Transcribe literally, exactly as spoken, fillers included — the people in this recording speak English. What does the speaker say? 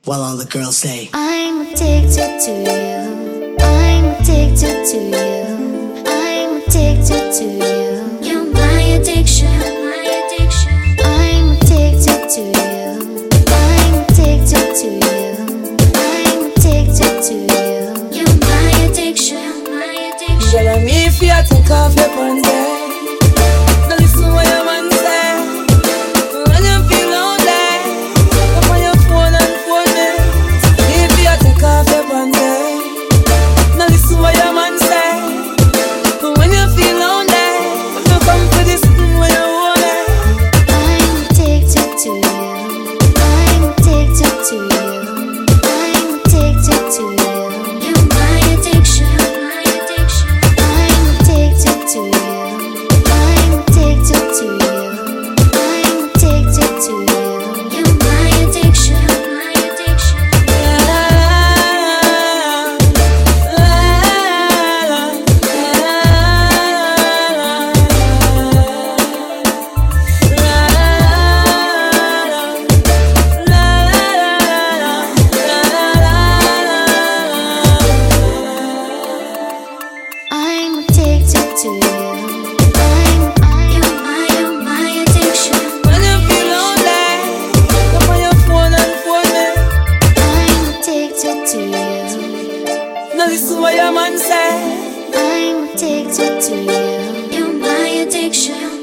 while all the girls say, I'm addicted to you. I'm addicted to you. I'm addicted to you. You're my addiction. My addiction. I'm addicted to you. I'm addicted to you. I'm addicted to you. You're my addiction. My addiction. Girl, I'm if you take off your pants. Now listen what your man say. When you feel lonely, up on your phone and phone me. If you take off your pants. Now listen what your man say. When you feel lonely, you come for this when you want it. I'm addicted to you. I'm addicted to you. I'm addicted to you. You're my addiction. My addiction. I'm addicted to you. I'm addicted to you. I'm addicted to you. You're my addiction. My addiction. I'm addicted to you. I'm, you're my, you're my addiction. When you feel lonely, up on your phone and phone me. I'm addicted to you. Now listen what your man say. I'm addicted to you. You're my addiction.